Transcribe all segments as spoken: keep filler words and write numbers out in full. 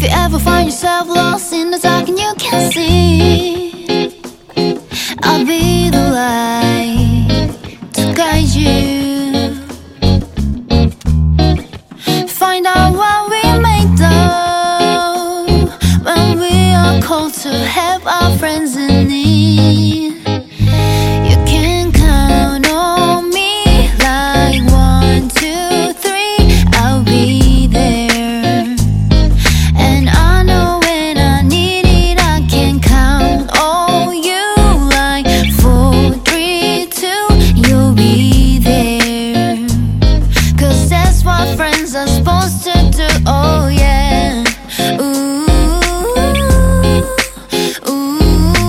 you ever find yourself lost in the dark and you can't see, I'll be the light to guide you. Find out what we made of when we are called to help our friends in need. You can count on me like one, two, three, I'll be there. And I know when I need it, I can count on you like four, three, two, you'll be there. Cause that's what friends are supposed to do, oh yeah. Ooh, ooh,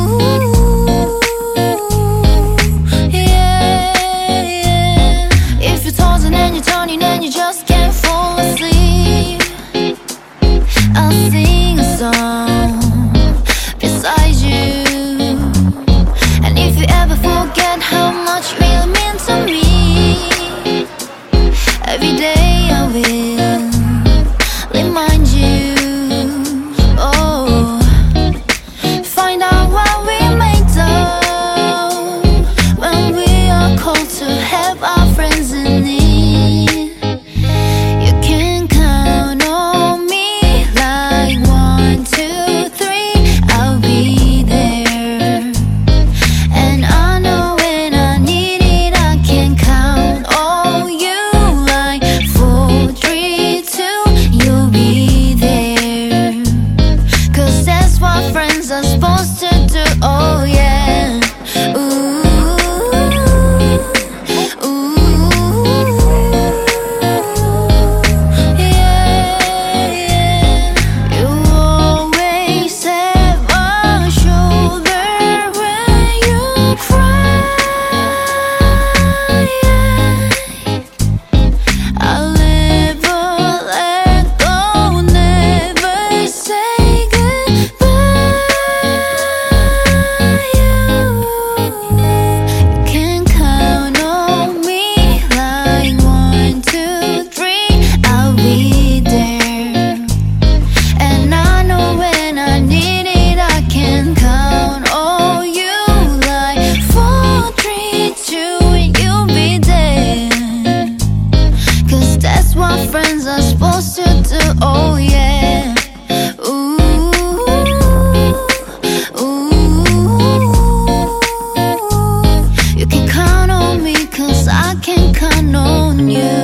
yeah, yeah. If you're tossing and you're turning and you just can't fall asleep, I'll sing a song beside you. And if you ever forget how much you really mean to me, every day I will remind you. Oh, find out what we made of when we are called to help our friends in need. You can count on me like one, two, three, I'll be there. And I know when I need it, I can count on you like four, three, two, you'll be there. Cause that's what friends are supposed to do, oh yeah. Ooh, ooh, yeah, yeah. You always have a shoulder when you cry, yeah. I'll never let go, never say goodbye. You can count on me like one, two, three, I'll be there. And I know when I need it, I can count on you like four, three, two, you'll be there. Cause that's what friends are supposed to do, oh yeah. Ooh, ooh, you can count on me cause I can count on you.